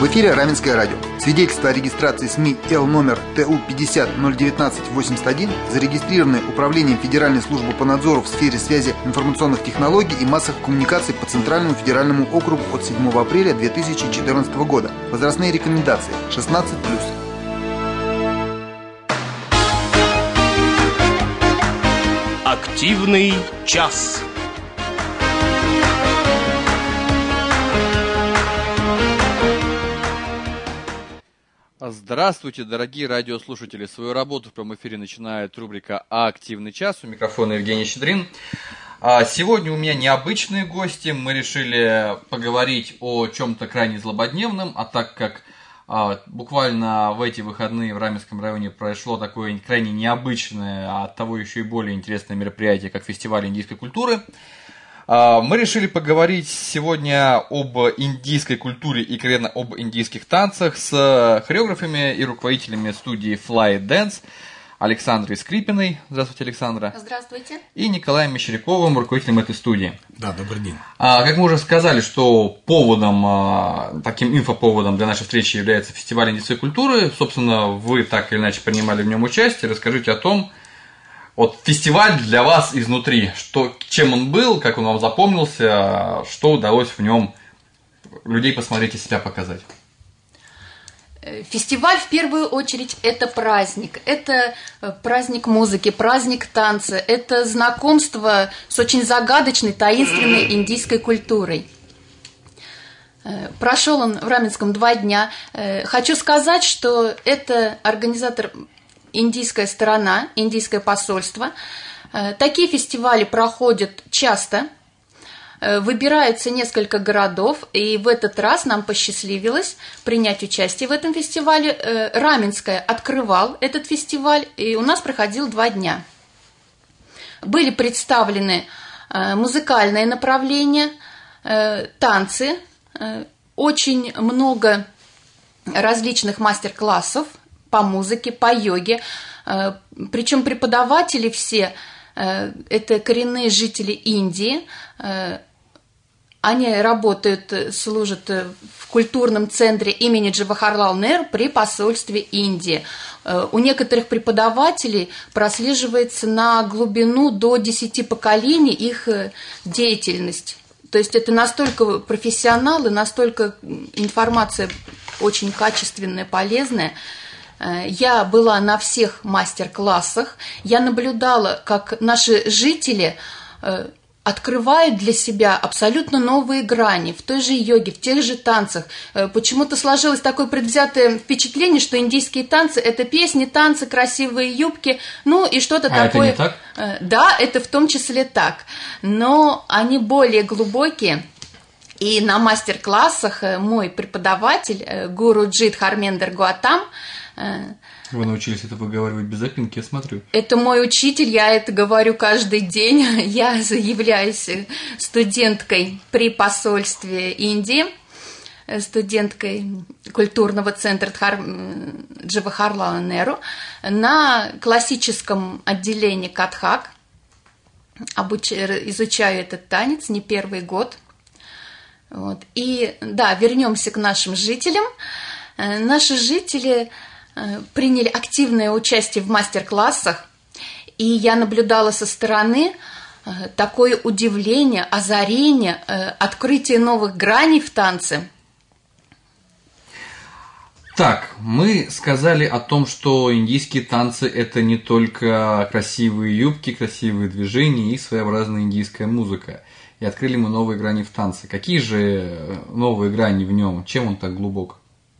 В эфире Раменское радио. Свидетельство о регистрации СМИ Л номер ТУ 50 019 81 зарегистрированное Управлением Федеральной службы по надзору в сфере связи информационных технологий и массовых коммуникаций по Центральному федеральному округу от 7 апреля 2014 года. Возрастные рекомендации 16+. Активный час. Здравствуйте, дорогие радиослушатели. Свою работу в прямом эфире начинает рубрика «Активный час». У микрофона Евгений Щедрин. Сегодня у меня необычные гости. Мы решили поговорить о чем-то крайне злободневном, а так как буквально в эти выходные в Раменском районе произошло такое крайне необычное, а оттого еще и более интересное мероприятие, как фестиваль индийской культуры, мы решили поговорить сегодня об индийской культуре и конкретно об индийских танцах с хореографами и руководителями студии Fly Dance Александрой Скрипиной. Здравствуйте, Александра. Здравствуйте. И Николаем Мещеряковым, руководителем этой студии. Да, добрый день. Как мы уже сказали, что поводом, таким инфоповодом для нашей встречи является фестиваль индийской культуры. Собственно, вы так или иначе принимали в нем участие. Расскажите о том, вот фестиваль для вас изнутри, чем он был, как он вам запомнился, что удалось в нем людей посмотреть и себя показать. Фестиваль, в первую очередь, это праздник. Это праздник музыки, праздник танца. Это знакомство с очень загадочной, таинственной индийской культурой. Прошел он в Раменском 2 дня. Хочу сказать, что это организатор индийская сторона, индийское посольство. Такие фестивали проходят часто. Выбираются несколько городов, и в этот раз нам посчастливилось принять участие в этом фестивале. Раменское открывал этот фестиваль, и у нас проходил 2 дня. Были представлены музыкальные направления, танцы, очень много различных мастер-классов по музыке, по йоге. Причем преподаватели все это коренные жители Индии. Они работают, служат в культурном центре имени Джавахарлал Неру при посольстве Индии. У некоторых преподавателей прослеживается на глубину до 10 поколений их деятельность. То есть это настолько профессионалы, настолько информация очень качественная, полезная. Я была на всех мастер-классах, я наблюдала, как наши жители открывают для себя абсолютно новые грани в той же йоге, в тех же танцах. Почему-то сложилось такое предвзятое впечатление, что индийские танцы – это песни, танцы, красивые юбки, ну и что-то такое. Это не так? Да, это в том числе так, но они более глубокие. И на мастер-классах мой преподаватель, гуру Джит Хармендер Гуатам. Вы научились это выговаривать без запинки, я смотрю. Это мой учитель, я это говорю каждый день. Я являюсь студенткой при посольстве Индии, студенткой культурного центра Джавахарлала Неру на классическом отделении Катхак. Изучаю этот танец не первый год. Вот. И да, вернемся к нашим жителям. Наши жители приняли активное участие в мастер-классах, и я наблюдала со стороны такое удивление, озарение, открытие новых граней в танце. Так, мы сказали о том, что индийские танцы – это не только красивые юбки, красивые движения и своеобразная индийская музыка. И открыли мы новые грани в танце. Какие же новые грани в нем? Чем он так глубок?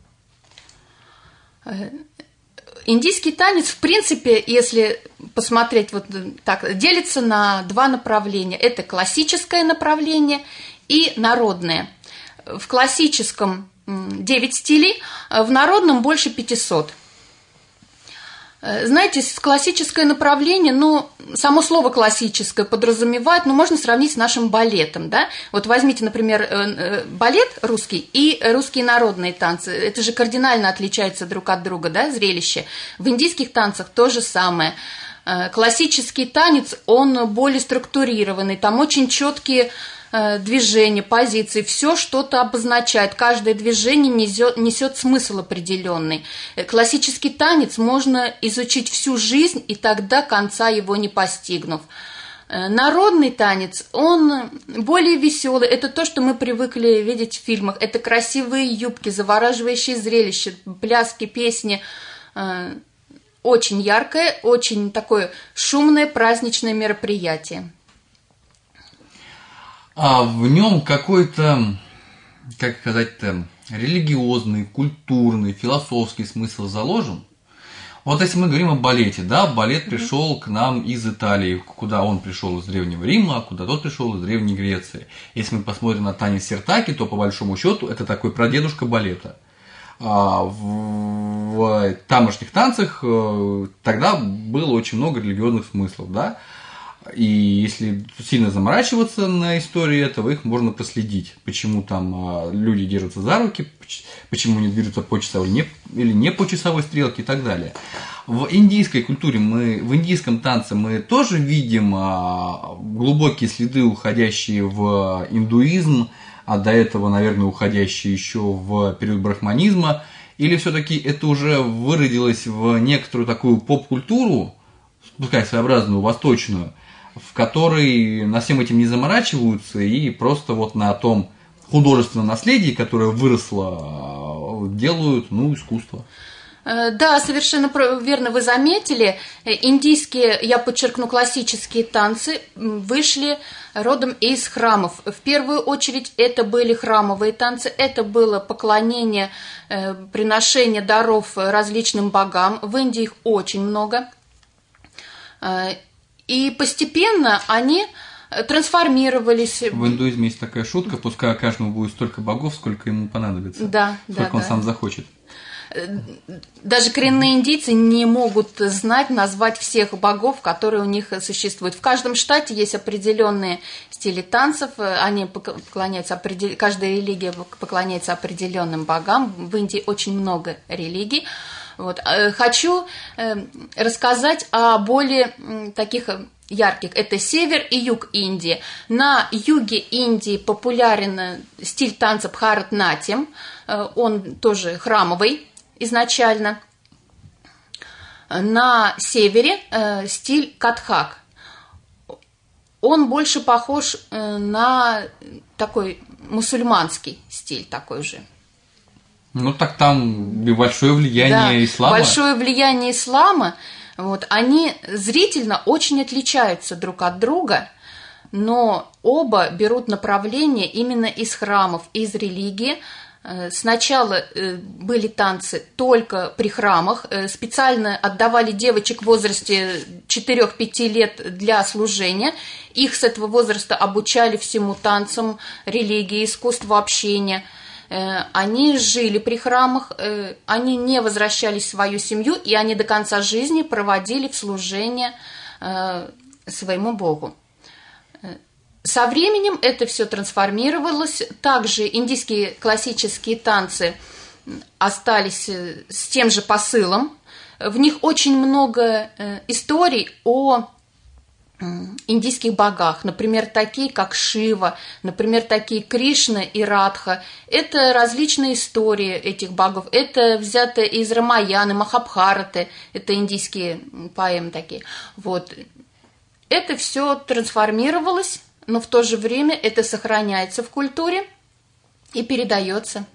Индийский танец, в принципе, если посмотреть вот так, делится на 2 направления. Это классическое направление и народное. В классическом 9 стилей, в народном больше 500. Знаете, классическое направление, ну, само слово классическое подразумевает, ну, можно сравнить с нашим балетом, да? Вот возьмите, например, балет русский и русские народные танцы. Это же кардинально отличаются друг от друга, да, зрелище. В индийских танцах то же самое. Классический танец, он более структурированный, там очень четкие движения, позиции, все что-то обозначает. Каждое движение несет смысл определенный. Классический танец можно изучить всю жизнь, и тогда конца его не постигнув. Народный танец, он более веселый. Это то, что мы привыкли видеть в фильмах. Это красивые юбки, завораживающие зрелища, пляски, песни. Очень яркое, очень такое шумное праздничное мероприятие. А в нем какой-то, как сказать-то, религиозный, культурный, философский смысл заложен? Вот если мы говорим о балете, да, балет пришел к нам из Италии, куда он пришел из Древнего Рима, а куда тот пришел из Древней Греции. Если мы посмотрим на танец Сиртаки, то по большому счету это такой прадедушка балета. В тамошних танцах тогда было очень много религиозных смыслов, да. И если сильно заморачиваться на истории этого, их можно проследить. Почему там люди держатся за руки, почему они движутся по часовой или не по часовой стрелке и так далее. В индийской культуре, в индийском танце мы тоже видим глубокие следы, уходящие в индуизм, а до этого, наверное, уходящие еще в период брахманизма. Или все-таки это уже выродилось в некоторую такую поп-культуру, пускай своеобразную, восточную, в которой на всем этим не заморачиваются и просто вот на том художественном наследии, которое выросло, делают, искусство. Да, совершенно верно вы заметили. Индийские, я подчеркну, классические танцы вышли родом из храмов. В первую очередь это были храмовые танцы, это было поклонение, приношение даров различным богам. В Индии их очень много. И постепенно они трансформировались. В индуизме есть такая шутка: пускай каждому будет столько богов, сколько ему понадобится. Да, сколько он сам захочет. Даже коренные индийцы не могут знать, назвать всех богов, которые у них существуют. В каждом штате есть определенные стили танцев, они поклоняются, каждая религия поклоняется определенным богам. В Индии очень много религий. Вот. Хочу рассказать о более таких ярких. Это север и юг Индии. На юге Индии популярен стиль танца Бхаратнатьям. Он тоже храмовый изначально. На севере стиль Катхак. Он больше похож на такой мусульманский стиль такой же. Так там большое влияние ислама. Большое влияние ислама. Вот, они зрительно очень отличаются друг от друга, но оба берут направление именно из храмов, из религии. Сначала были танцы только при храмах, специально отдавали девочек в возрасте 4-5 лет для служения. Их с этого возраста обучали всему танцам, религии, искусству общения. Они жили при храмах, они не возвращались в свою семью, и они до конца жизни проводили в служении своему Богу. Со временем это все трансформировалось. Также индийские классические танцы остались с тем же посылом. В них очень много историй о индийских богах, например, такие как Шива, например, такие Кришна и Радха. Это различные истории этих богов. Это взято из Рамаяны, Махабхараты, это индийские поэмы такие. Вот. Это все трансформировалось, но в то же время это сохраняется в культуре и передается.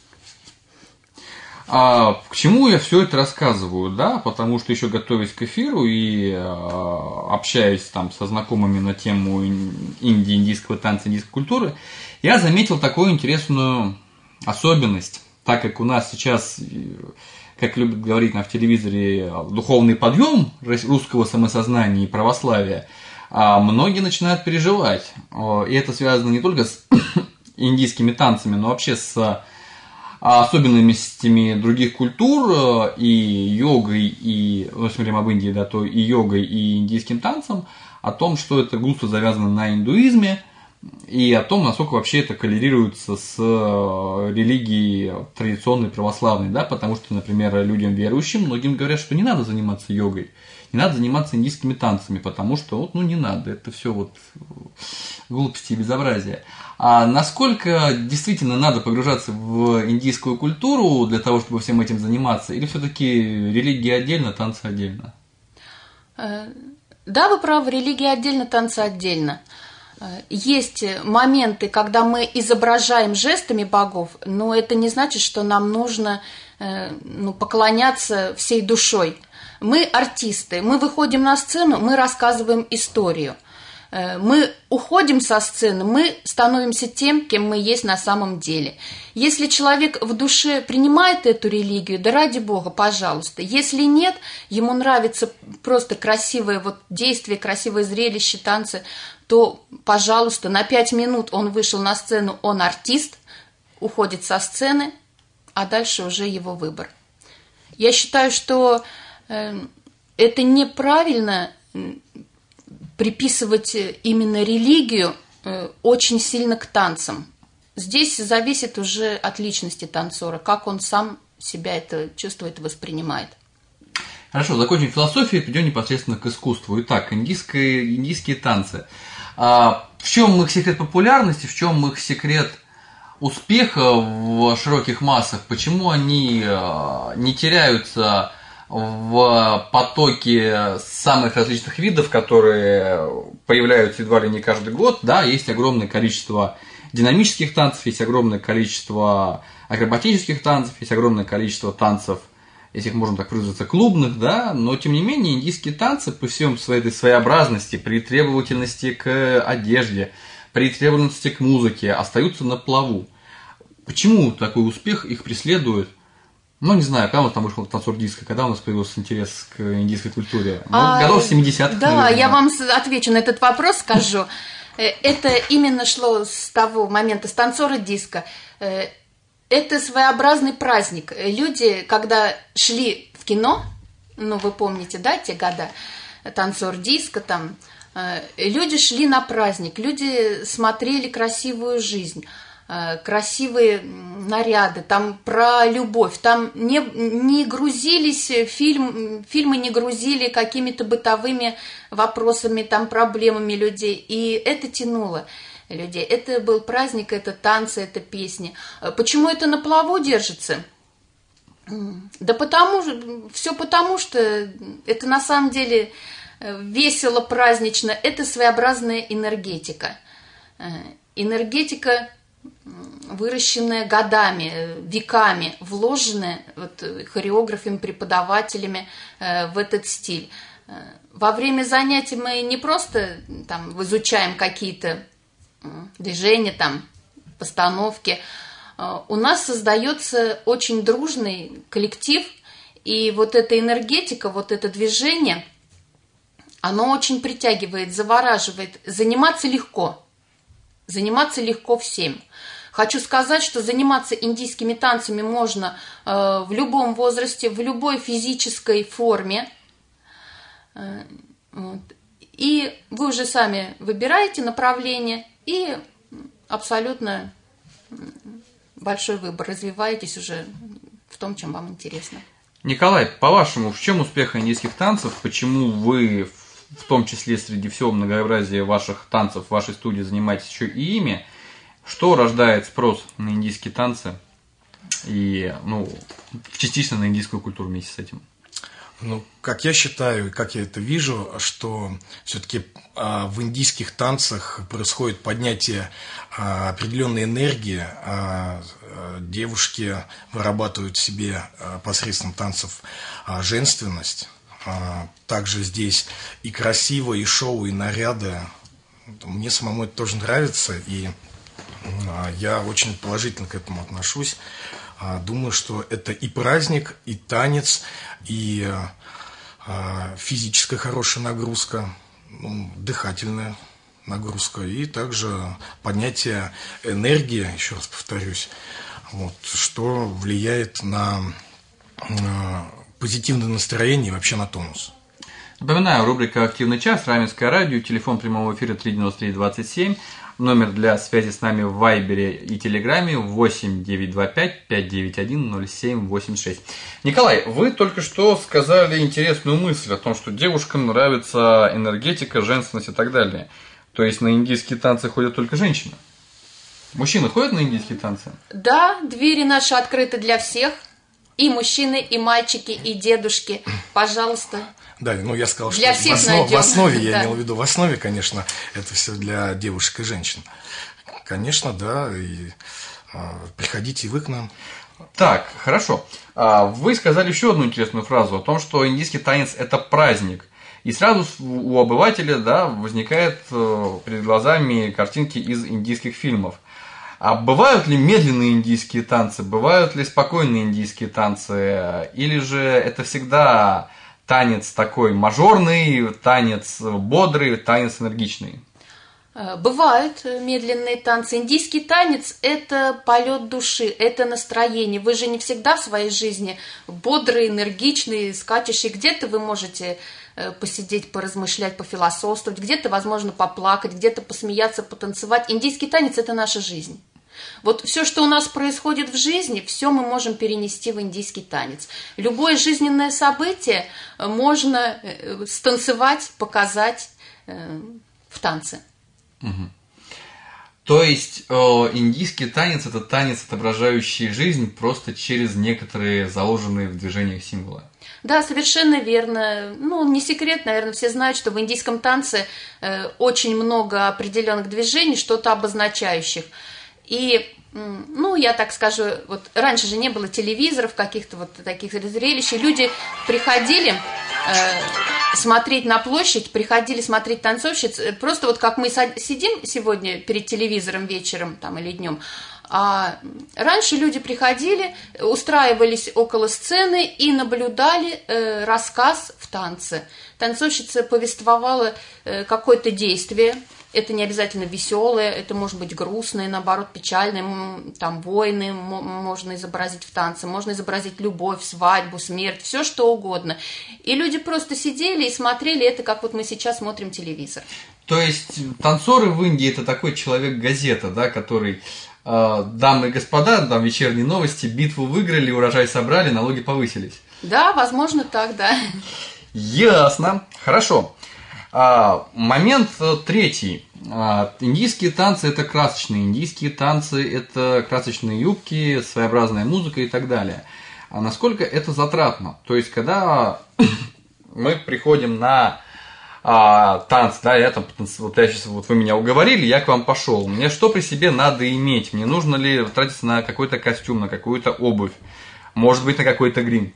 К чему я все это рассказываю, да? Потому что еще готовясь к эфиру и общаясь там со знакомыми на тему Индии, индийского танца, индийской культуры, я заметил такую интересную особенность, так как у нас сейчас, как любят говорить в телевизоре, духовный подъем русского самосознания и православия, многие начинают переживать. И это связано не только с индийскими танцами, но вообще с особенностями других культур, и йогой, и, если мы говорим об Индии, да, то и йогой, и индийским танцем, о том, что это густо завязано на индуизме, и о том, насколько вообще это коррелируется с религией традиционной православной, да, потому что, например, людям верующим, многим говорят, что не надо заниматься йогой, не надо заниматься индийскими танцами, потому что вот, ну, не надо, это все вот глупости и безобразие. А насколько действительно надо погружаться в индийскую культуру для того, чтобы всем этим заниматься, или все-таки религия отдельно, танцы отдельно? Да, вы правы, религия отдельно, танцы отдельно. Есть моменты, когда мы изображаем жестами богов, но это не значит, что нам нужно поклоняться всей душой. Мы артисты, мы выходим на сцену, мы рассказываем историю. Мы уходим со сцены, мы становимся тем, кем мы есть на самом деле. Если человек в душе принимает эту религию, да ради Бога, пожалуйста. Если нет, ему нравится просто красивое действие, красивое зрелище, танцы, то, пожалуйста, на 5 минут он вышел на сцену, он артист, уходит со сцены, а дальше уже его выбор. Я считаю, что это неправильно приписывать именно религию очень сильно к танцам. Здесь зависит уже от личности танцора, как он сам себя это чувствует и воспринимает. Хорошо, закончим философию и перейдем непосредственно к искусству. Итак, индийские танцы. В чем их секрет популярности, в чем их секрет успеха в широких массах? Почему они не теряются в потоке самых различных видов, которые появляются едва ли не каждый год? Да, есть огромное количество динамических танцев, есть огромное количество акробатических танцев, есть огромное количество танцев, если их можно так выразиться, клубных, да, но тем не менее индийские танцы по всем своей своеобразности, при требовательности к одежде, при требовательности к музыке остаются на плаву. Почему такой успех их преследует? Ну, не знаю, когда у нас там вышел танцор диско, когда у нас появился интерес к индийской культуре? Годов 70-х, да, наверное. Я вам отвечу на этот вопрос, скажу. Это именно шло с того момента, с танцора диско. Это своеобразный праздник. Люди, когда шли в кино, ну, вы помните, да, те года, танцор диско там, люди шли на праздник, люди смотрели красивую жизнь, красивые наряды, там про любовь, там не грузились фильмы не грузили какими-то бытовыми вопросами, там проблемами людей, и это тянуло людей. Это был праздник, это танцы, это песни. Почему это на плаву держится? Да потому что это на самом деле весело, празднично, это своеобразная энергетика. Энергетика, выращенная годами, веками, вложенная хореографами, преподавателями в этот стиль. Во время занятий мы не просто там изучаем какие-то движения, там, постановки. У нас создается очень дружный коллектив, и вот эта энергетика, вот это движение, оно очень притягивает, завораживает. Заниматься легко всем. Хочу сказать, что заниматься индийскими танцами можно в любом возрасте, в любой физической форме. И вы уже сами выбираете направление, и абсолютно большой выбор. Развиваетесь уже в том, чем вам интересно. Николай, по-вашему, в чем успех индийских танцев? Почему вы, в том числе среди всего многообразия ваших танцев в вашей студии, занимаетесь еще и ими? Что рождает спрос на индийские танцы и, частично на индийскую культуру вместе с этим? Как я считаю, как я это вижу, что все-таки в индийских танцах происходит поднятие определенной энергии, девушки вырабатывают в себе посредством танцев женственность. Также здесь и красиво, и шоу, и наряды. Мне самому это тоже нравится, и я очень положительно к этому отношусь. Думаю, что это и праздник, и танец, и физическая хорошая нагрузка, дыхательная нагрузка, и также поднятие энергии, еще раз повторюсь, что влияет на позитивное настроение и вообще на тонус. Напоминаю, рубрика «Активный час», Раменское радио, телефон прямого эфира 393-27. Номер для связи с нами в Вайбере и Телеграме 8-925-591-0786. Николай, вы только что сказали интересную мысль о том, что девушкам нравится энергетика, женственность и так далее. То есть на индийские танцы ходят только женщины? Мужчины ходят на индийские танцы? Да, двери наши открыты для всех. И мужчины, и мальчики, и дедушки. Пожалуйста. Да, ну я сказал, для что всех в основе, я имел в виду, в основе, конечно, это все для девушек и женщин. Конечно, да, и приходите и вы к нам. Так, хорошо. Вы сказали еще одну интересную фразу о том, что индийский танец – это праздник. И сразу у обывателя, да, возникает перед глазами картинки из индийских фильмов. А бывают ли медленные индийские танцы, бывают ли спокойные индийские танцы, или же это всегда танец такой мажорный, танец бодрый, танец энергичный? Бывают медленные танцы. Индийский танец – это полет души, это настроение. Вы же не всегда в своей жизни бодрый, энергичный, скачущий. Где-то вы можете посидеть, поразмышлять, пофилософствовать, где-то, возможно, поплакать, где-то посмеяться, потанцевать. Индийский танец – это наша жизнь. Вот все, что у нас происходит в жизни, все мы можем перенести в индийский танец. Любое жизненное событие можно станцевать, показать в танце. Угу. То есть индийский танец – это танец, отображающий жизнь просто через некоторые заложенные в движениях символы. Да, совершенно верно. Ну, не секрет, наверное, все знают, что в индийском танце очень много определенных движений, что-то обозначающих. И, ну, я так скажу, вот раньше же не было телевизоров, каких-то вот таких зрелищ, и люди приходили смотреть на площадь, приходили смотреть танцовщиц, просто вот как мы сидим сегодня перед телевизором вечером там, или днем, а раньше люди приходили, устраивались около сцены и наблюдали рассказ в танце. Танцовщица повествовала какое-то действие. Это не обязательно веселое, это может быть грустное, наоборот, печальное, там войны можно изобразить в танце, можно изобразить любовь, свадьбу, смерть, все что угодно. И люди просто сидели и смотрели это, как вот мы сейчас смотрим телевизор. То есть танцоры в Индии – это такой человек-газета, да, который, дамы и господа, там вечерние новости, битву выиграли, урожай собрали, налоги повысились. Да, возможно так, да. Ясно, хорошо. Момент третий. Индийские танцы – это красочные. Индийские танцы – это красочные юбки, своеобразная музыка и так далее. А насколько это затратно? То есть, когда мы приходим на танцы, да, я там, вот я сейчас, вот вы меня уговорили, я к вам пошел. Мне что при себе надо иметь? Мне нужно ли тратиться на какой-то костюм, на какую-то обувь? Может быть, на какой-то грим?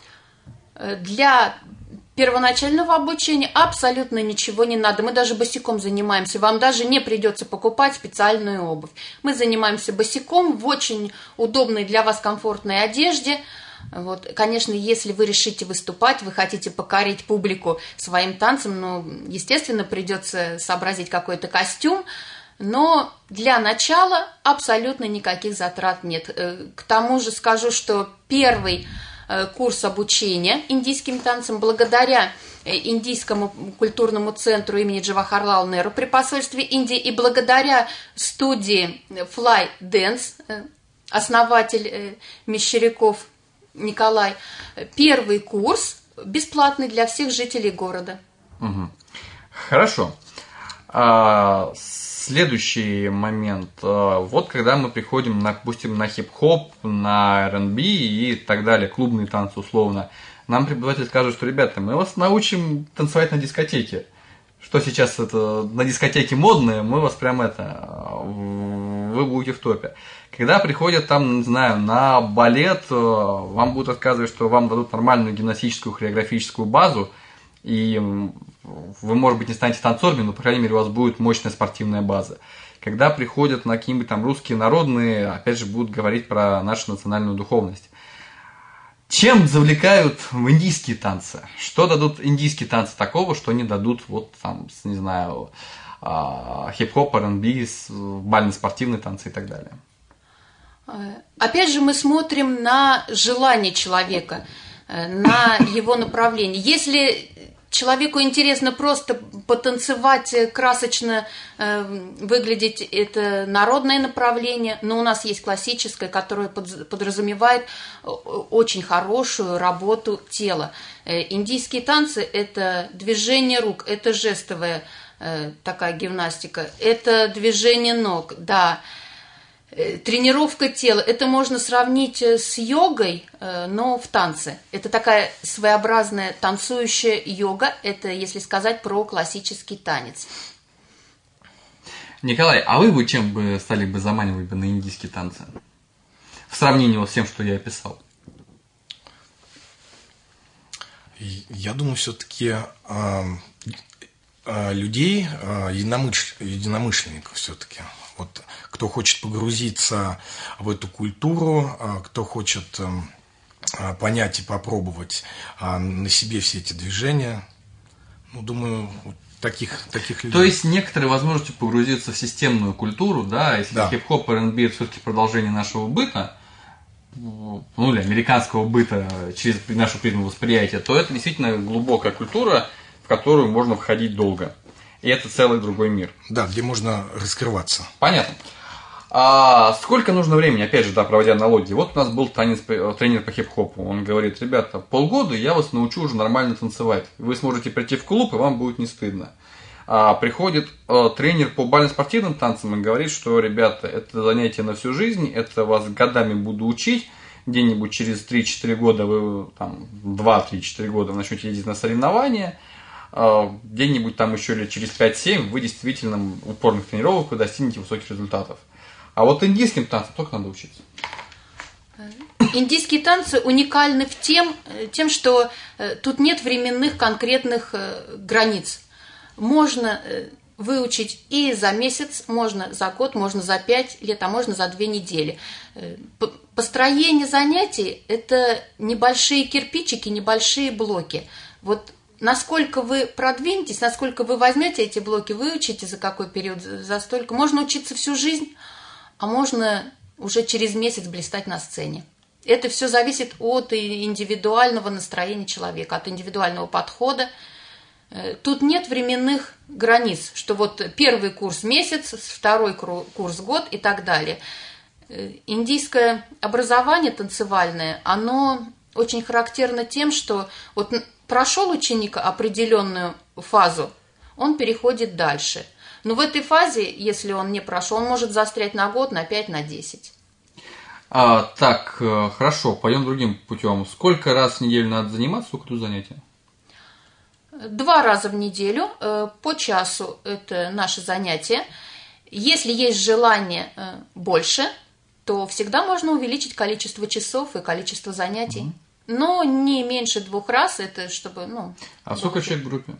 Для первоначального обучения абсолютно ничего не надо. Мы даже босиком занимаемся. Вам даже не придется покупать специальную обувь. Мы занимаемся босиком в очень удобной для вас комфортной одежде. Вот. Конечно, если вы решите выступать, вы хотите покорить публику своим танцем, ну, естественно, придется сообразить какой-то костюм. Но для начала абсолютно никаких затрат нет. К тому же скажу, что первый курс обучения индийским танцам благодаря Индийскому культурному центру имени Джавахарлала Неру при посольстве Индии и благодаря студии Fly Dance, основатель Мещеряков Николай, первый курс бесплатный для всех жителей города. Угу. Хорошо. Следующий момент. Вот когда мы приходим, допустим, на хип-хоп, на R&B и так далее, клубные танцы условно, нам преподаватель скажет, что, ребята, мы вас научим танцевать на дискотеке. Что сейчас это на дискотеке модное, мы вас прям вы будете в топе. Когда приходят там, не знаю, на балет, вам будут рассказывать, что вам дадут нормальную гимнастическую хореографическую базу, и вы, может быть, не станете танцорами, но, по крайней мере, у вас будет мощная спортивная база. Когда приходят на какие-нибудь там русские народные, опять же, будут говорить про нашу национальную духовность. Чем завлекают в индийские танцы? Что дадут индийские танцы такого, что не дадут, вот там, не знаю, хип-хоп, R&B, бально-спортивные танцы и так далее? Опять же, мы смотрим на желание человека, на его направление. Если человеку интересно просто потанцевать красочно, выглядеть – это народное направление, но у нас есть классическое, которое подразумевает очень хорошую работу тела. Индийские танцы – это движение рук, это жестовая такая гимнастика, это движение ног, да. Тренировка тела, это можно сравнить с йогой, но в танце. Это такая своеобразная танцующая йога, это если сказать про классический танец. Николай, а вы бы чем бы стали бы заманивать бы на индийские танцы? В сравнении вот с тем, что я описал. Я думаю, все-таки людей, единомышленников все-таки. Вот, кто хочет погрузиться в эту культуру, кто хочет понять и попробовать на себе все эти движения, ну, думаю, таких людей. То есть некоторые возможности погрузиться в системную культуру, да, если да. хип-хоп и R&B это все-таки продолжение нашего быта, ну, или американского быта через нашу призму восприятия, то это действительно глубокая культура, в которую можно входить долго. И это целый другой мир. Да, где можно раскрываться. Понятно. А сколько нужно времени, опять же, да, проводя аналогии? Вот у нас был тренер по хип-хопу. Он говорит: ребята, полгода я вас научу уже нормально танцевать. Вы сможете прийти в клуб, и вам будет не стыдно. А приходит тренер по бально-спортивным танцам и говорит, что, ребята, это занятие на всю жизнь, это вас годами буду учить. Где-нибудь через 3-4 года вы, там, 2-3-4 года вы начнете ездить на соревнования. Где-нибудь там еще лет через 5-7 вы действительно упорных тренировок вы достигнете высоких результатов. А вот индийским танцам только надо учиться. Индийские танцы уникальны тем, что тут нет временных конкретных границ. Можно выучить и за месяц, можно за год, можно за 5 лет, а можно за 2 недели. Построение занятий – это небольшие кирпичики, небольшие блоки. Вот насколько вы продвинетесь, насколько вы возьмете эти блоки, выучите за какой период, за столько. Можно учиться всю жизнь, а можно уже через месяц блистать на сцене. Это все зависит от индивидуального настроения человека, от индивидуального подхода. Тут нет временных границ, что вот первый курс месяц, второй курс год и так далее. Индийское образование танцевальное, оно очень характерно тем, что вот прошел ученик определенную фазу, он переходит дальше. Но в этой фазе, если он не прошел, он может застрять на год, на 5, на 10. Так, хорошо, пойдем другим путем. Сколько раз в неделю надо заниматься, сколько тут занятий? 2 раза в неделю, по часу это наши занятия. Если есть желание больше, то всегда можно увеличить количество часов и количество занятий. Но не меньше 2 раз, это чтобы... А сколько человек в группе?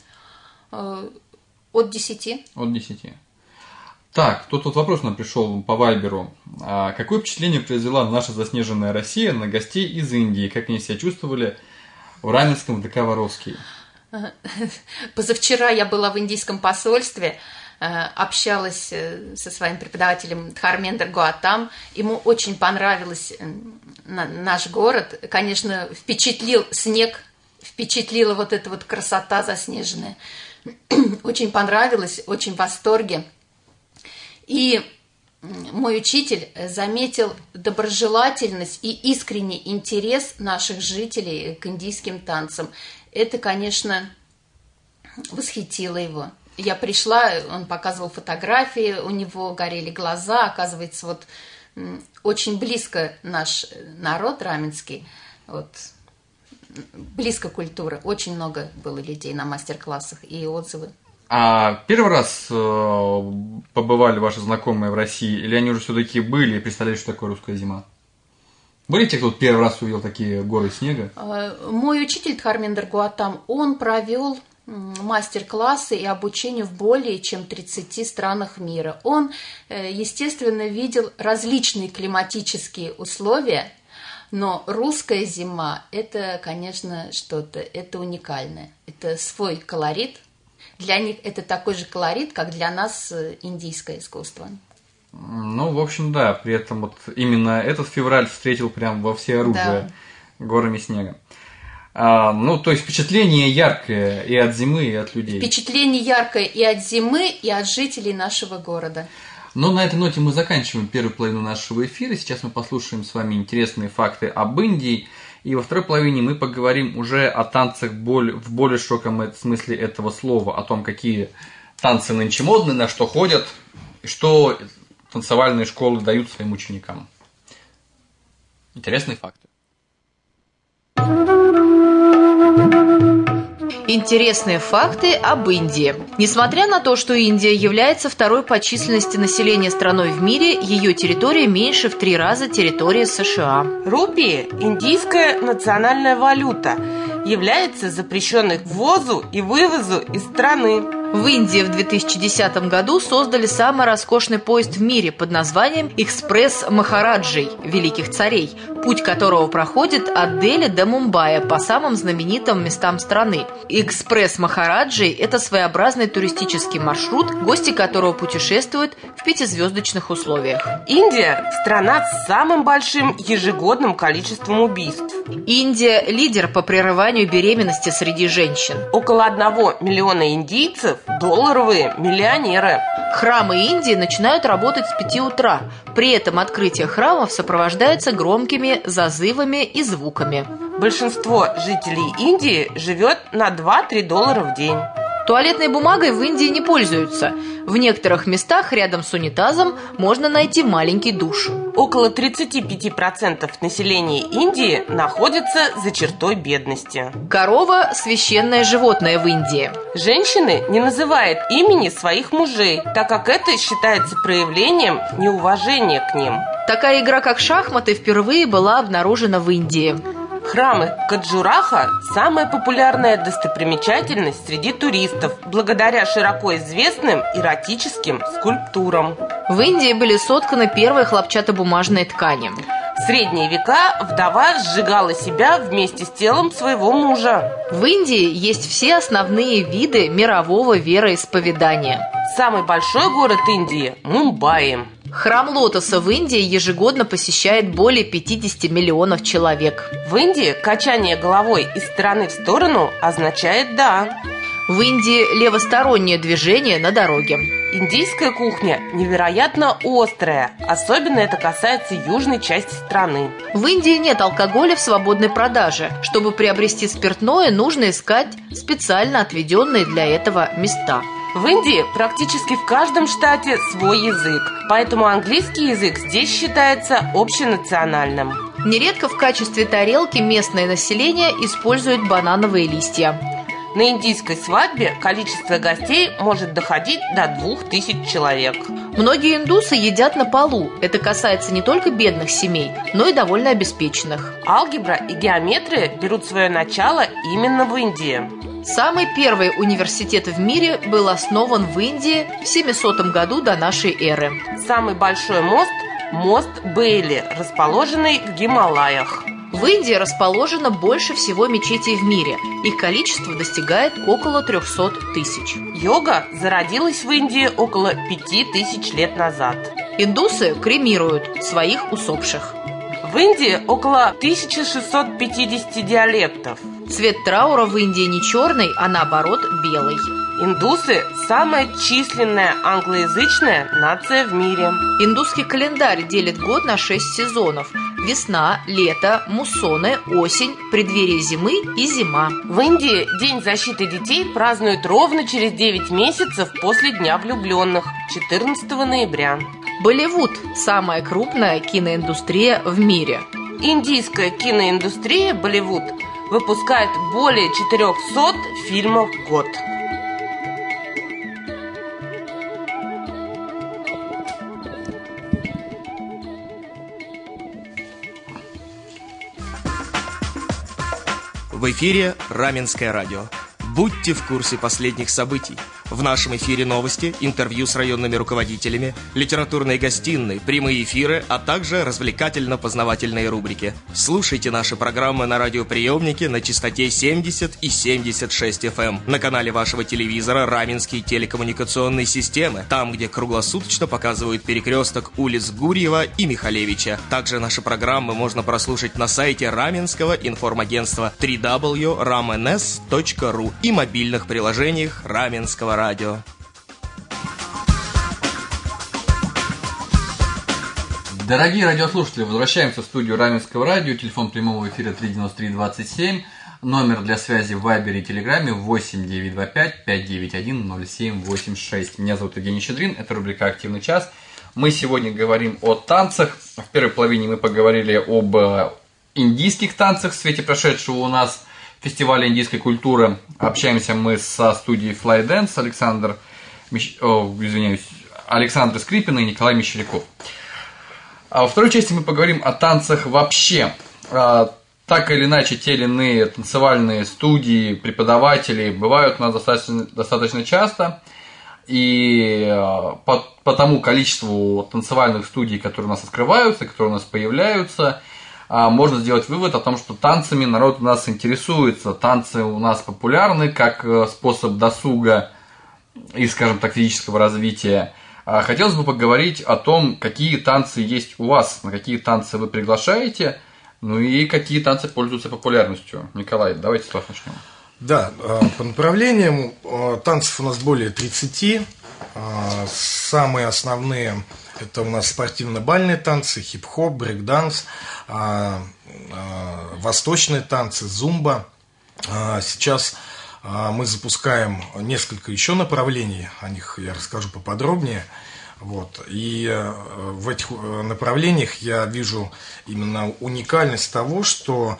От 10. От 10. Так, тут вот вопрос нам пришел по Вайберу. Какое впечатление произвела наша заснеженная Россия на гостей из Индии? Как они себя чувствовали в Раменском ДК Воровский? Позавчера я была в индийском посольстве, общалась со своим преподавателем Дхармендр Гуатам. Ему очень понравился наш город. Конечно, впечатлил снег, впечатлила вот эта вот красота заснеженная. Очень понравилось, очень в восторге. И мой учитель заметил доброжелательность и искренний интерес наших жителей к индийским танцам. Это, конечно, восхитило его. Я пришла, он показывал фотографии, у него горели глаза. Оказывается, вот очень близко наш народ раменский, вот, близко культура. Очень много было людей на мастер-классах и отзывы. А первый раз побывали ваши знакомые в России, или они уже все-таки были и представляли, что такое русская зима? Были те, кто первый раз увидел такие горы снега? Мой учитель Дхармендр Гуатам, он провел мастер-классы и обучение в более чем 30 странах мира. Он, естественно, видел различные климатические условия, но русская зима – это, конечно, что-то, это уникальное. Это свой колорит. Для них это такой же колорит, как для нас индийское искусство. Ну, в общем, да. При этом вот именно этот февраль встретил прям во всеоружие горами снега. То есть впечатление яркое и от зимы, и от людей. Впечатление яркое и от зимы, и от жителей нашего города. Но на этой ноте мы заканчиваем первую половину нашего эфира. Сейчас мы послушаем с вами интересные факты об Индии. И во второй половине мы поговорим уже о танцах в более широком смысле этого слова. О том, какие танцы нынче модны, на что ходят, и что танцевальные школы дают своим ученикам. Интересные факты. Интересные факты об Индии. Несмотря на то, что Индия является второй по численности населения страной в мире, ее территория меньше в 3 раза территории США. Рупии – индийская национальная валюта, является запрещенной к ввозу и вывозу из страны. В Индии в 2010 году создали самый роскошный поезд в мире под названием «Экспресс Махараджей» – великих царей, путь которого проходит от Дели до Мумбаи по самым знаменитым местам страны. «Экспресс Махараджей» – это своеобразный туристический маршрут, гости которого путешествуют в 5-звездочных условиях. Индия – страна с самым большим ежегодным количеством убийств. Индия – лидер по прерыванию беременности среди женщин. Около 1 миллиона индийцев – долларовые миллионеры. Храмы Индии начинают работать с 5 утра. При этом открытие храмов сопровождается громкими зазывами и звуками. Большинство жителей Индии живет на $2-3 в день. Туалетной бумагой в Индии не пользуются. В некоторых местах рядом с унитазом можно найти маленький душ. Около 35% населения Индии находится за чертой бедности. Корова – священное животное в Индии. Женщины не называют имени своих мужей, так как это считается проявлением неуважения к ним. Такая игра, как шахматы, впервые была обнаружена в Индии. Храмы Каджураха – самая популярная достопримечательность среди туристов, благодаря широко известным эротическим скульптурам. В Индии были сотканы первые хлопчатобумажные ткани. В средние века вдова сжигала себя вместе с телом своего мужа. В Индии есть все основные виды мирового вероисповедания. Самый большой город Индии – Мумбаи. Храм Лотоса в Индии ежегодно посещает более 50 миллионов человек. В Индии качание головой из стороны в сторону означает «да». В Индии левостороннее движение на дороге. Индийская кухня невероятно острая, особенно это касается южной части страны. В Индии нет алкоголя в свободной продаже. Чтобы приобрести спиртное, нужно искать специально отведенные для этого места. В Индии практически в каждом штате свой язык, поэтому английский язык здесь считается общенациональным. Нередко в качестве тарелки местное население использует банановые листья. На индийской свадьбе количество гостей может доходить до 2000 человек. Многие индусы едят на полу. Это касается не только бедных семей, но и довольно обеспеченных. Алгебра и геометрия берут свое начало именно в Индии. Самый первый университет в мире был основан в Индии в 700 году до нашей эры. Самый большой мост – мост Бейли, расположенный в Гималаях. В Индии расположено больше всего мечетей в мире. Их количество достигает около 300 тысяч. Йога зародилась в Индии около 5000 лет назад. Индусы кремируют своих усопших. В Индии около 1650 диалектов. Цвет траура в Индии не черный, а наоборот белый. Индусы – самая численная англоязычная нация в мире. Индусский календарь делит год на 6 сезонов. Весна, лето, муссоны, осень, преддверие зимы и зима. В Индии День защиты детей празднуют ровно через 9 месяцев после Дня влюбленных, 14 ноября. Болливуд – самая крупная киноиндустрия в мире. Индийская киноиндустрия Болливуд выпускает более 400 фильмов в год. В эфире Раменское радио. Будьте в курсе последних событий. В нашем эфире новости, интервью с районными руководителями, литературные гостиные, прямые эфиры, а также развлекательно-познавательные рубрики. Слушайте наши программы на радиоприемнике на частоте 70 и 76 FM, на канале вашего телевизора «Раменские телекоммуникационные системы», там, где круглосуточно показывают перекресток улиц Гурьева и Михалевича. Также наши программы можно прослушать на сайте Раменского информагентства www.ramns.ru и мобильных приложениях Раменского радио. Дорогие радиослушатели, возвращаемся в студию Раменского радио. Телефон прямого эфира 393-27. Номер для связи в Вайбере и Телеграме 8925-591-0786. Меня зовут Евгений Щедрин. Это рубрика «Активный час». Мы сегодня говорим о танцах. В первой половине мы поговорили об индийских танцах в свете прошедшего у нас фестиваля индийской культуры. Общаемся мы со студией Fly Dance, Александр Скрипин и Николай Мещеряков. А во второй части мы поговорим о танцах вообще. Так или иначе, те или иные танцевальные студии, преподаватели бывают у нас достаточно часто. И по тому количеству танцевальных студий, которые у нас открываются, которые у нас появляются, можно сделать вывод о том, что танцами народ у нас интересуется. Танцы у нас популярны как способ досуга и, скажем так, физического развития. Хотелось бы поговорить о том, какие танцы есть у вас, на какие танцы вы приглашаете, ну и какие танцы пользуются популярностью. Николай, давайте с вас начнем. Да, по направлениям танцев у нас более 30. Самые основные — это у нас спортивно-бальные танцы, хип-хоп, брейк-данс, восточные танцы, зумба. Сейчас мы запускаем несколько еще направлений, о них я расскажу поподробнее. Вот. И в этих направлениях я вижу именно уникальность того, что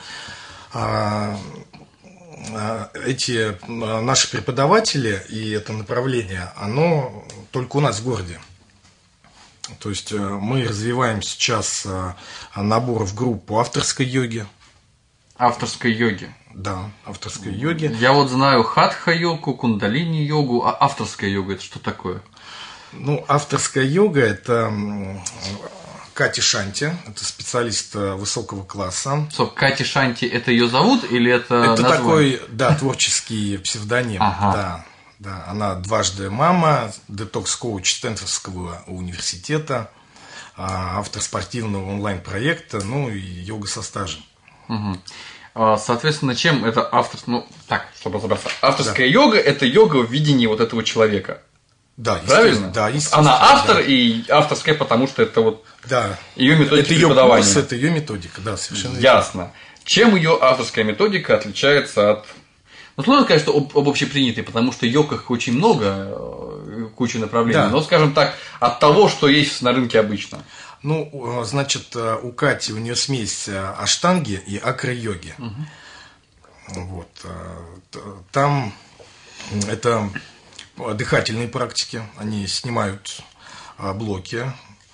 эти наши преподаватели и это направление, оно только у нас в городе. То есть мы развиваем сейчас набор в группу авторской йоги. Авторской йоги? Да, авторской йоги. Я вот знаю хатха-йогу, кундалини-йогу, а авторская йога – это что такое? Ну, авторская йога – это Кати Шанти, это специалист высокого класса. Кати Шанти, это ее зовут или это название? Такой, да, творческий псевдоним. Ага. Да, она дважды мама, детокс-коуч Стэнфордского университета, автор спортивного онлайн-проекта, ну и йога со стажем. Угу. Соответственно, чем это чтобы разобраться. Авторская йога – это йога в видении вот этого человека. Да, правильно? Да, естественно. Она автор, да. И авторская, потому что это вот ее методика преподавания. Это ее курс, это ее методика, да, совершенно ясно. Верно. Чем ее авторская методика отличается от... Ну, сложно сказать, что об общепринятой, потому что йог их очень много, куча направлений. Да. Но, скажем так, от того, что есть на рынке обычно. Ну, значит, у Кати, у нее смесь аштанги и акро-йоги. Угу. Вот. Там это дыхательные практики, они снимают блоки.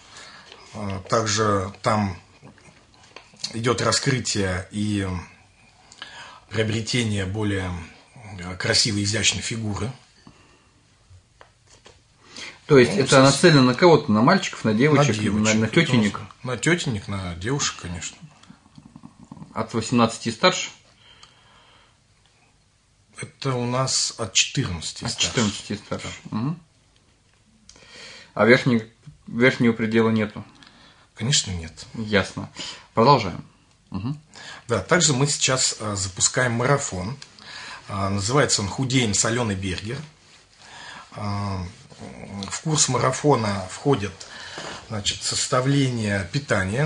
Также там идет раскрытие и приобретение более красивой, изящной фигуры. То есть это нацелено на кого-то, на мальчиков, на девочек, на тетенек? На тетенек, на девушек, конечно. От 18 и старше? Это у нас от 14 и старше. От 14 и старше. Угу. А верхнего предела нету? Конечно, нет. Ясно. Продолжаем. Угу. Да, также мы сейчас запускаем марафон. Называется он «Худеем с Аленой Бергер». В курс марафона входит, значит, составление питания,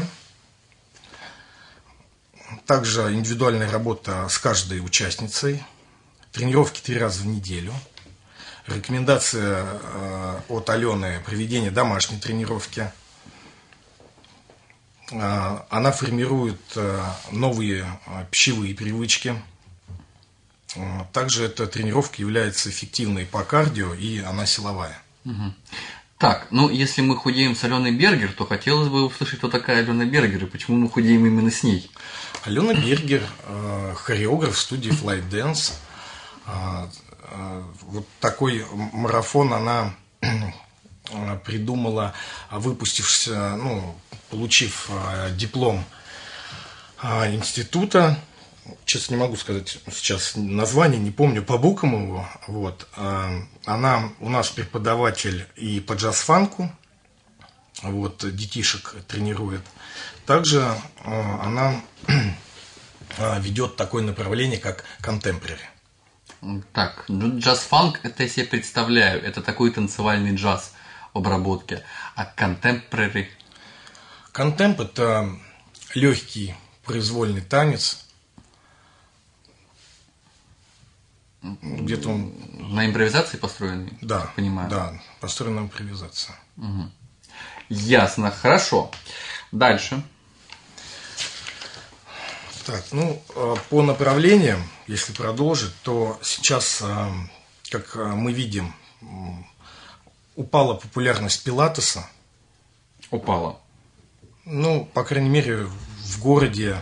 также индивидуальная работа с каждой участницей, тренировки 3 раза в неделю, рекомендация от Алены проведения домашней тренировки. Она формирует новые пищевые привычки. Также эта тренировка является эффективной по кардио, и она силовая. Угу. Так, ну если мы худеем с Аленой Бергер, то хотелось бы услышать, кто такая Алена Бергер и почему мы худеем именно с ней. Алена Бергер – хореограф студии Fly Dance. вот такой марафон она придумала, выпустившись, получив диплом института. Честно, не могу сказать сейчас название, не помню по буквам его. Вот. Она у нас преподаватель и по джаз-фанку, вот, детишек тренирует. Также она ведет такое направление, как контемпорари. Так, джаз-фанк, это я себе представляю, это такой танцевальный джаз в обработке. А контемпорари? Контемп – это легкий произвольный танец. Где-то он... На импровизации построенный? Да, как понимаю. Да, построен на импровизации. Угу. Ясно, хорошо. Дальше. Так, по направлениям, если продолжить, то сейчас, как мы видим, упала популярность пилатеса. Упала. По крайней мере, в городе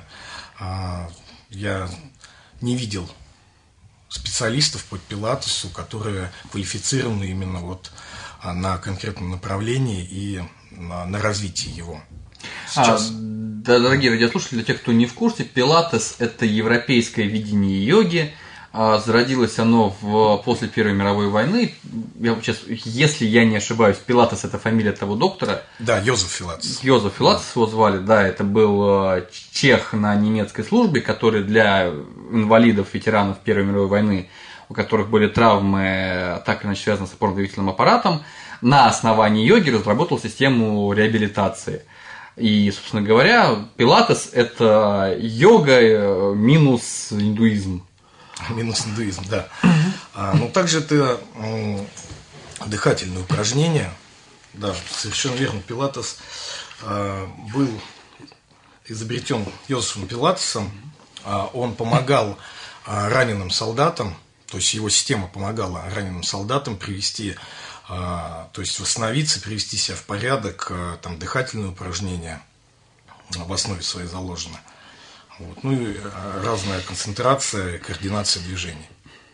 я не видел специалистов по пилатесу, которые квалифицированы именно вот на конкретном направлении и на развитие его. Сейчас... Дорогие радиослушатели, для тех, кто не в курсе, пилатес – это европейское видение йоги. Зародилось оно после Первой мировой войны. Если я не ошибаюсь, Пилатес – это фамилия того доктора. Да, Йозеф Пилатес. Йозеф Пилатес его звали, да, это был чех на немецкой службе, который для инвалидов, ветеранов Первой мировой войны, у которых были травмы, так или иначе связаны с опорно-двигательным аппаратом, на основании йоги разработал систему реабилитации. И, собственно говоря, пилатес – это йога минус индуизм. Минус индуизм, да. Также это дыхательные упражнения. Да, совершенно верно. Пилатес был изобретен Йозефом Пилатесом. Он помогал раненым солдатам, то есть его система помогала раненым солдатам привести, то есть восстановиться, привести себя в порядок, там дыхательные упражнения в основе своей заложены. Вот. И разная концентрация, координация движений.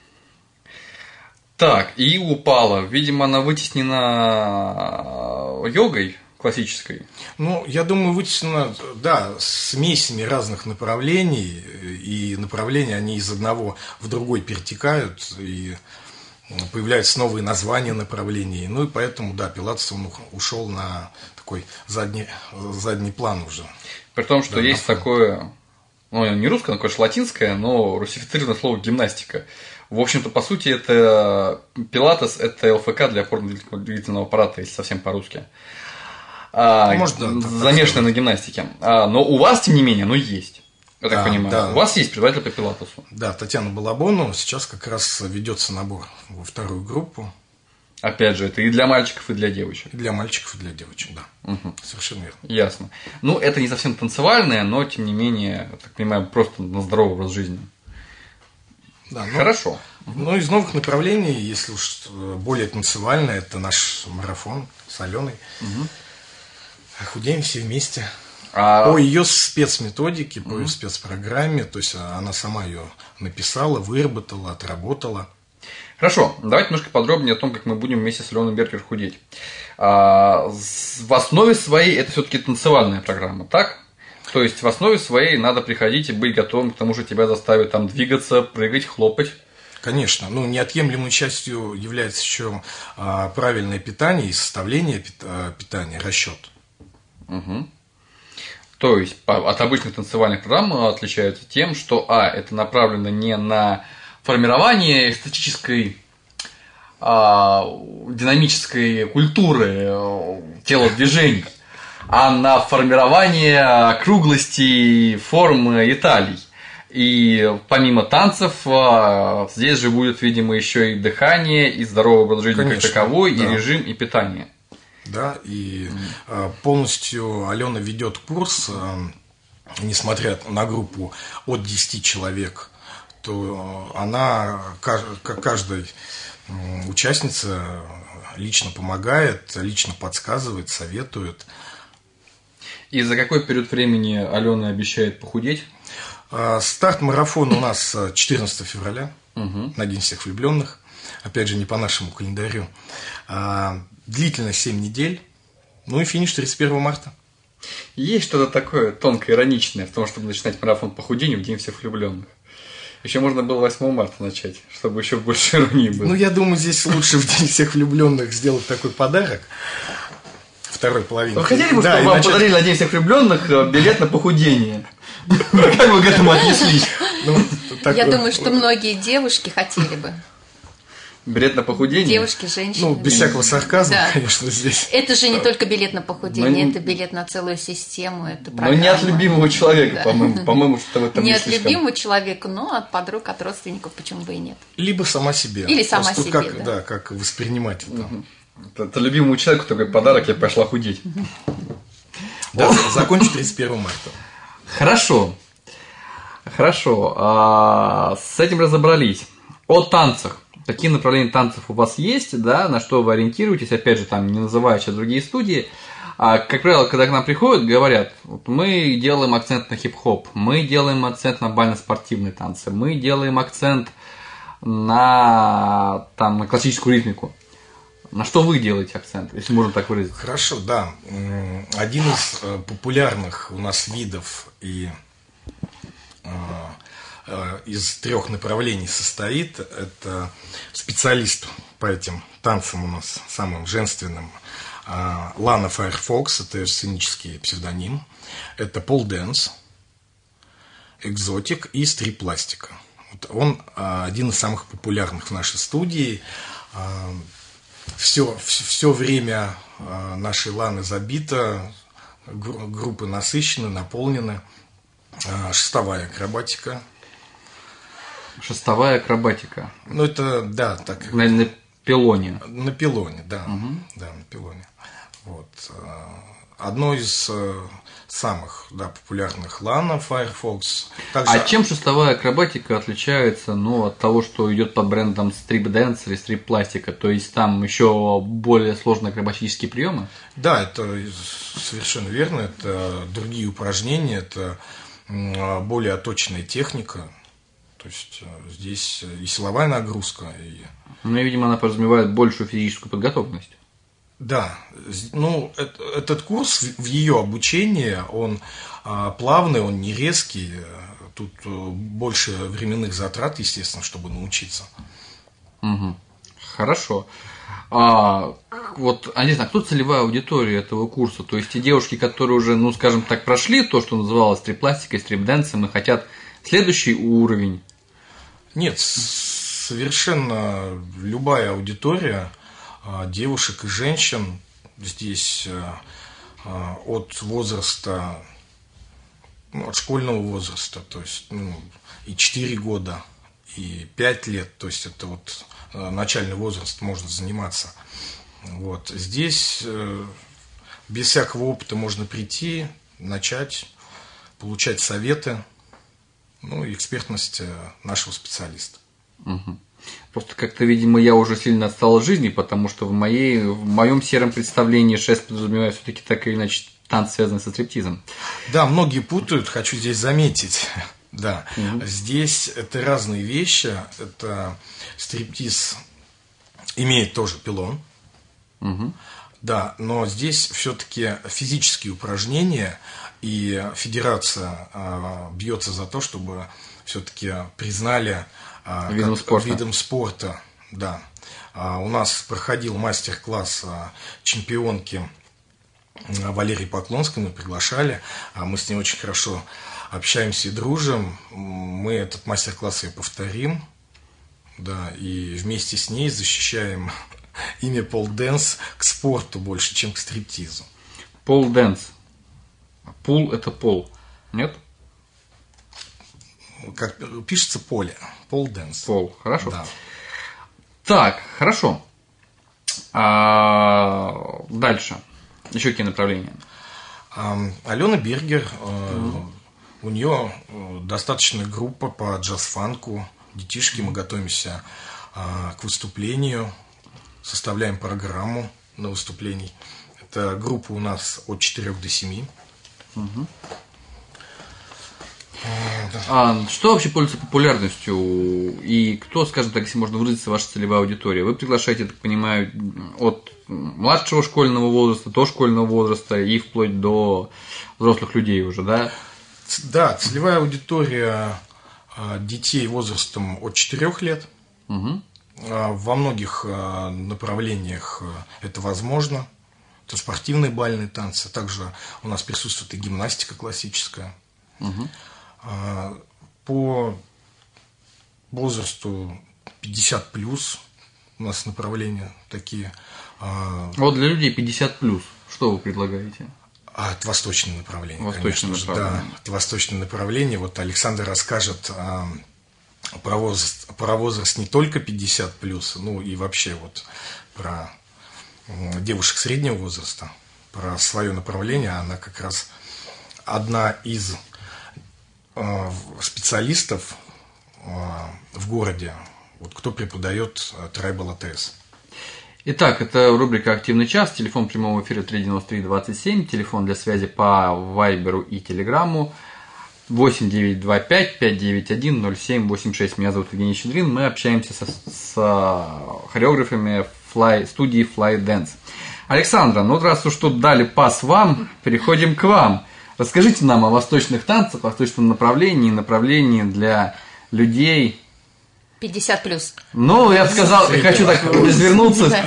Так, и упала. Видимо, она вытеснена йогой классической. Я думаю, вытеснена, да, смесями разных направлений. И направления, они из одного в другой перетекают. И появляются новые названия направлений. И поэтому, да, Пилатес ушел на такой задний план уже. При том, что есть такое... не русское, но, конечно, латинское, но русифицированное слово «гимнастика». В общем-то, по сути, это пилатес – это ЛФК для опорно-двигательного аппарата, если совсем по-русски. Замешанное на гимнастике. Но у вас, тем не менее, оно есть. Я так понимаю. Да. У вас есть преподаватель по пилатесу. Да, Татьяна Балабонова. Сейчас как раз ведется набор во вторую группу. Опять же, это и для мальчиков, и для девочек. И для мальчиков, и для девочек, да. Угу. Совершенно верно. Ясно. Это не совсем танцевальное, но, тем не менее, я так понимаю, просто на здоровый образ жизни. Да, хорошо. Из новых направлений, если уж более танцевальное, это наш марафон с Аленой. Угу. Худеем все вместе. По ее спецметодике, по ее спецпрограмме, то есть она сама ее написала, выработала, отработала. Хорошо, давайте немножко подробнее о том, как мы будем вместе с Аленой Бергер худеть. В основе своей это все-таки танцевальная программа, так? То есть в основе своей надо приходить и быть готовым к тому, что тебя заставят там двигаться, прыгать, хлопать. Конечно, неотъемлемой частью является еще правильное питание и составление питания, расчет. Угу. То есть от обычных танцевальных программ отличаются тем, что это направлено не на формирование эстетической, динамической культуры телодвижений, а на формирование округлости форм и талий. И помимо танцев, здесь же будет, видимо, еще и дыхание, и здоровый образ жизни как таковой, да. И режим, и питание. Да, и полностью Алена ведет курс, несмотря на группу от 10 человек, то она, каждой участнице лично помогает, лично подсказывает, советует. И за какой период времени Алена обещает похудеть? Старт марафона у нас 14 февраля, на День всех влюбленных. опять же, не по нашему календарю. Длительность 7 недель, ну и финиш 31 марта. Есть что-то такое тонко ироничное в том, чтобы начинать марафон похудения в День всех влюбленных. Еще можно было 8 марта начать, чтобы еще больше иронии было. Ну, я думаю, здесь лучше в День всех влюбленных сделать такой подарок. Второй половине. Вы хотели бы, чтобы вам подарили на День всех влюбленных билет на похудение? Как вы к этому отнеслись? Я думаю, что многие девушки хотели бы. Билет на похудение? Девушки, женщины. Ну, без всякого сарказма, Да. конечно, здесь. Это же не только билет на похудение, это билет на целую систему, это Но программа. не от любимого человека, Да. по-моему, что в этом Не не от слишком. любимого человека, но от подруг, от родственников, почему бы и нет. Либо сама себе. Или сама Просто себе, как, да. как воспринимать это. Это любимому человеку такой подарок, я пошла худеть. Да, закончить 31 марта. Хорошо. С этим разобрались. О танцах. Какие направления танцев у вас есть, да, на что вы ориентируетесь, опять же, там, не называя сейчас другие студии. Как правило, когда к нам приходят, говорят, вот мы делаем акцент на хип-хоп, мы делаем акцент на бально-спортивные танцы, мы делаем акцент на классическую ритмику. На что вы делаете акцент, если можно так выразиться? Хорошо, да. Один из популярных у нас видов и из 3 направлений состоит. Это специалист по этим танцам у нас, самым женственным, Лана Firefox, это сценический псевдоним. Это пол-дэнс, экзотик и стрип-пластика. Вот он один из самых популярных в нашей студии. Все время нашей Ланы забито, группы насыщены, наполнены. Шестовая акробатика. Шестовая акробатика. Ну, это, да, так. На пилоне. На пилоне, да. Да, на пилоне. Вот. Одно из самых, да, популярных Лана Firefox. Также... А чем шестовая акробатика отличается, от того, что идет под брендом стрип-дэнс или стрип-пластика? То есть там еще более сложные акробатические приемы? Да, это совершенно верно. Это другие упражнения, это более отточенная техника. То есть здесь и силовая нагрузка. Видимо, она подразумевает большую физическую подготовленность. Да, этот курс в ее обучении, он плавный, он не резкий. Тут больше временных затрат, естественно, чтобы научиться. Угу. Хорошо. Не знаю, кто целевая аудитория этого курса? То есть те девушки, которые уже, скажем так, прошли то, что называлось стрип-пластикой, стрип-дэнсом, и хотят следующий уровень? Нет, совершенно любая аудитория девушек и женщин здесь от возраста, от школьного возраста, то есть и 4 года, и 5 лет, то есть это вот начальный возраст, можно заниматься. Вот. Здесь без всякого опыта можно прийти, начать, получать советы, и экспертность нашего специалиста. Угу. Просто как-то, видимо, я уже сильно отстал от жизни, потому что в моем сером представлении шест подразумевает все-таки так или иначе танцы, связанные со стриптизом. Да, многие путают, хочу здесь заметить. Да, здесь это разные вещи. Это стриптиз имеет тоже пилон. Да, но здесь все-таки физические упражнения, и федерация бьется за то, чтобы все-таки признали видом спорта. Да. У нас проходил мастер-класс чемпионки Валерии Поклонской, мы приглашали, мы с ней очень хорошо общаемся и дружим. Мы этот мастер-класс и повторим, да, и вместе с ней защищаем имя пол-дэнс к спорту больше, чем к стриптизу. Пол-дэнс. Пул – это пол, нет? Как пишется поле. Пол-дэнс. Пол, хорошо. Да. Так, хорошо. Дальше. Еще какие направления? Алена Бергер, у нее достаточная группа по джаз-фанку. Детишки, мы готовимся к выступлению, составляем программу на выступлений. Это группа у нас от 4 до 7. Что вообще пользуется популярностью? И кто, скажем так, если можно выразиться, ваша целевая аудитория? Вы приглашаете, я так понимаю, от младшего школьного возраста, до школьного возраста и вплоть до взрослых людей уже, да? Да, целевая аудитория детей возрастом от 4 лет. Угу. Во многих направлениях это возможно. Это спортивные бальные танцы. Также у нас присутствует и гимнастика классическая. Угу. По возрасту 50+, у нас направления такие. Вот для людей 50+, что вы предлагаете? Это восточное направление. Восточное направление. Да, это восточное направление. Вот Александр расскажет про возраст не только 50+, ну и вообще вот про девушек среднего возраста, про свое направление. Она как раз одна из специалистов в городе, вот, кто преподает Tribal ATS. Итак, это рубрика «Активный час», телефон прямого эфира 393-27, телефон для связи по Вайберу и Телеграмму 8925-591-0786. Меня зовут Евгений Щедрин, мы общаемся с хореографами студии Fly Dance. Александра, ну раз уж тут дали пас вам, переходим к вам. Расскажите нам о восточных танцах, восточном направлении для людей 50+. Ну, я бы сказал, хочу так извернуться.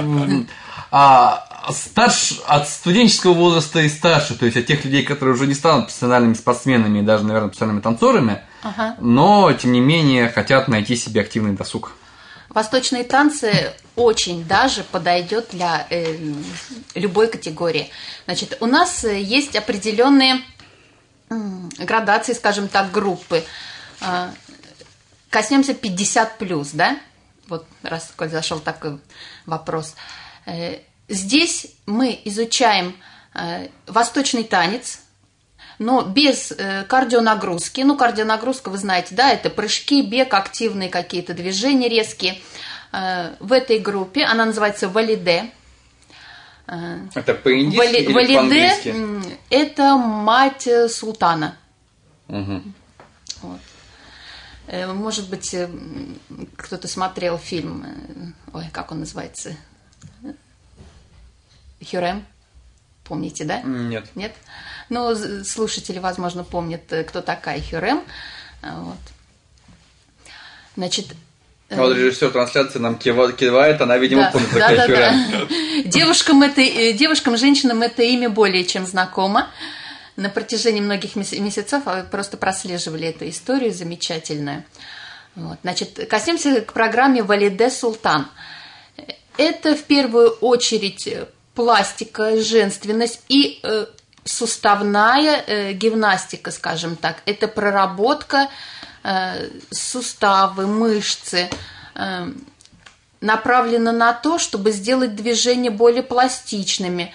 От студенческого возраста и старше, то есть от тех людей, которые уже не станут профессиональными спортсменами и даже, наверное, профессиональными танцорами, но, тем не менее, хотят найти себе активный досуг. Восточные танцы очень даже подойдет для любой категории. Значит, у нас есть определенные градации, скажем так, группы. Коснемся 50+, да? Вот раз коль зашел такой вопрос. Здесь мы изучаем восточный танец, но без кардионагрузки. Ну, кардионагрузка, вы знаете, да, это прыжки, бег, активные какие-то движения резкие. В этой группе, она называется валиде. Это по-индийски или по-английски? Валиде – это мать султана. Угу. Вот. Может быть, кто-то смотрел фильм, ой, как он называется? Хюррем. Помните, да? Нет. Нет? Ну, слушатели, возможно, помнят, кто такая Хюррем. Вот. Значит... Вот режиссер трансляции нам кивает, она, видимо, помнит, такая Хюррем. Девушкам, женщинам это имя более чем знакомо. На протяжении многих месяцев просто прослеживали эту историю замечательную. Вот. Значит, коснемся к программе «Валиде Султан». Это в первую очередь пластика, женственность и суставная гимнастика, скажем так. Это проработка суставы, мышцы, направлена на то, чтобы сделать движения более пластичными,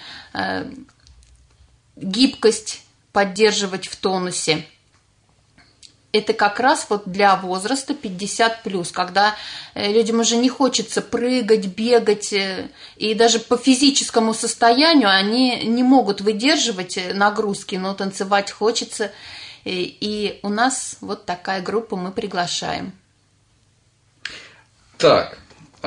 гибкость поддерживать в тонусе. Это как раз вот для возраста 50+, когда людям уже не хочется прыгать, бегать, и даже по физическому состоянию они не могут выдерживать нагрузки, но танцевать хочется. И у нас вот такая группа, мы приглашаем. Так,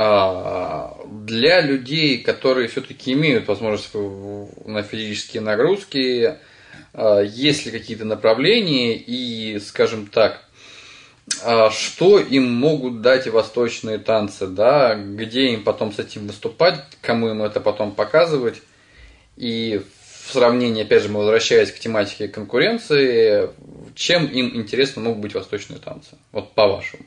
для людей, которые все-таки имеют возможность на физические нагрузки, есть ли какие-то направления и, скажем так, что им могут дать восточные танцы, да, где им потом с этим выступать, кому им это потом показывать, и в сравнении, опять же, мы возвращаясь к тематике конкуренции, чем им интересны могут быть восточные танцы, вот по-вашему?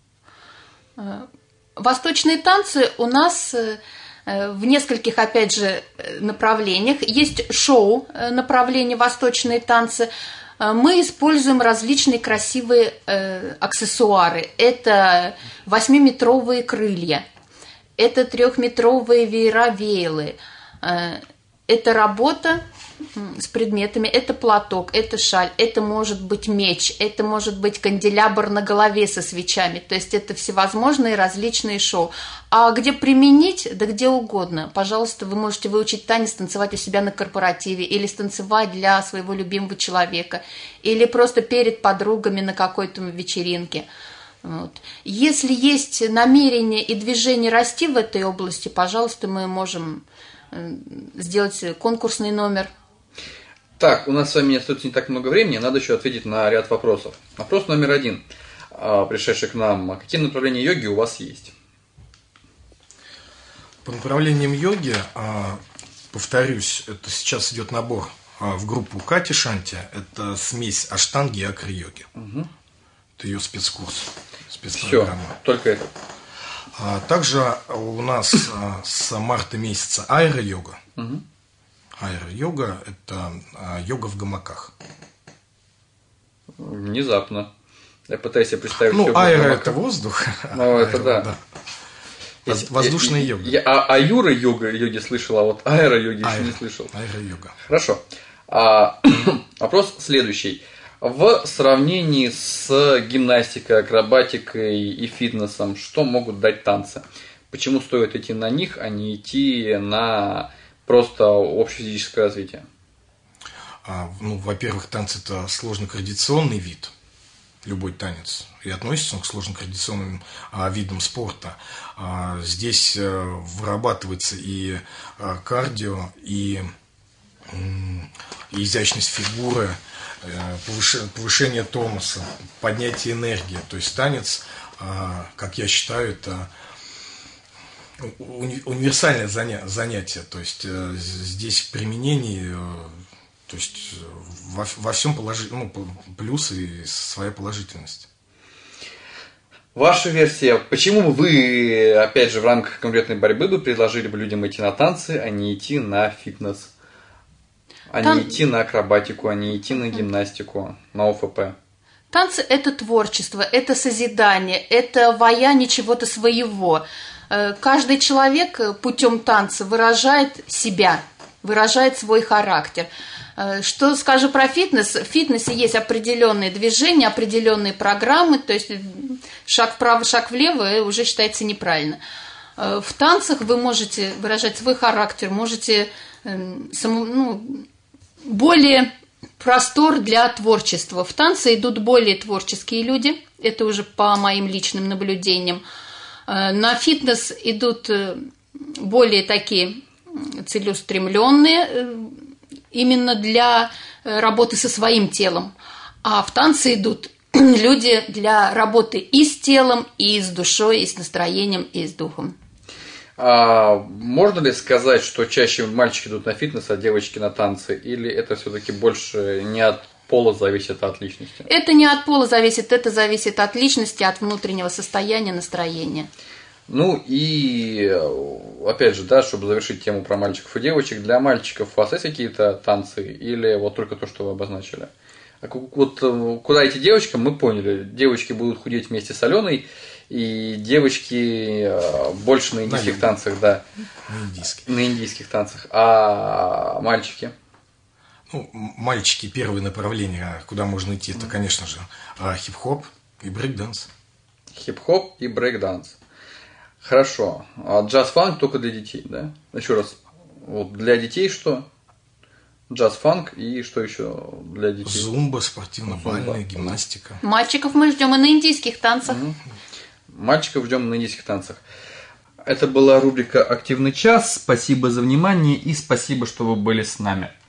Восточные танцы у нас в нескольких, опять же, направлениях. Есть шоу направление восточные танцы. Мы используем различные красивые аксессуары. Это 8-метровые крылья, это 3-метровые веера-вейлы, это работа с предметами, это платок, это шаль, это может быть меч, это может быть канделябр на голове со свечами, то есть это всевозможные различные шоу. А где применить? Да где угодно. Пожалуйста, вы можете выучить танец, танцевать у себя на корпоративе, или станцевать для своего любимого человека, или просто перед подругами на какой-то вечеринке. Вот. Если есть намерение и движение расти в этой области, пожалуйста, мы можем сделать конкурсный номер. Так, у нас с вами не остается не так много времени, надо еще ответить на ряд вопросов. Вопрос номер 1, пришедший к нам. Какие направления йоги у вас есть? По направлениям йоги, повторюсь, это сейчас идет набор в группу Кати Шанти. Это смесь аштанги и акро-йоги. Угу. Это ее спецкурс, спецпрограмма. Все, только это. Также у нас с марта месяца аэро-йога. Угу. Аэро-йога – это йога в гамаках. Внезапно. Я пытаюсь себе представить. Ну, аэро – это воздух. Ну, это да. Воздушная йога. Я аюра-йоги слышал, а вот аэро-йоги еще не слышал. Аэро-йога. Хорошо. Вопрос следующий. В сравнении с гимнастикой, акробатикой и фитнесом, что могут дать танцы? Почему стоит идти на них, а не идти на просто общее физическое развитие? Во-первых, танцы – это сложно-координационный вид. Любой танец. И относится он к сложно-координационным видам спорта. Здесь вырабатывается и кардио, и изящность фигуры, повышение тонуса, поднятие энергии. То есть танец, как я считаю, это универсальное занятие. То есть здесь применение, то есть во всем плюсы и своя положительность. Ваша версия, почему вы, опять же, в рамках конкретной борьбы бы предложили бы людям идти на танцы, а не идти на фитнес? Не идти на акробатику, а не идти на гимнастику, на ОФП. Танцы – это творчество, это созидание, это ваяние чего-то своего. Каждый человек путем танца выражает себя, выражает свой характер. Что скажу про фитнес? В фитнесе есть определенные движения, определенные программы, то есть шаг вправо, шаг влево уже считается неправильно. В танцах вы можете выражать свой характер, можете более простор для творчества. В танцы идут более творческие люди, это уже по моим личным наблюдениям. На фитнес идут более такие целеустремленные, именно для работы со своим телом. А в танцы идут люди для работы и с телом, и с душой, и с настроением, и с духом. Можно ли сказать, что чаще мальчики идут на фитнес, а девочки на танцы? Или это все-таки больше не от пола зависит, а от личности? Это не от пола зависит, это зависит от личности, от внутреннего состояния, настроения. Ну и, опять же, да, чтобы завершить тему про мальчиков и девочек, для мальчиков у вас есть какие-то танцы или вот только то, что вы обозначили? Вот куда идти девочкам, мы поняли. Девочки будут худеть вместе с Аленой, и девочки больше на индийских танцах, да. На индийских танцах. А мальчики? Мальчики, первое направление, куда можно идти, это, конечно же, хип-хоп и брейк-данс. Хип-хоп и брейк-данс. Хорошо. А джаз-фанк только для детей, да? Еще раз. Вот для детей что? Джаз-фанк и что еще для детей? Зумба, спортивно-бальная, гимнастика. Мальчиков мы ждем и на индийских танцах. Мальчиков ждем на индийских танцах. Это была рубрика «Активный час». Спасибо за внимание и спасибо, что вы были с нами.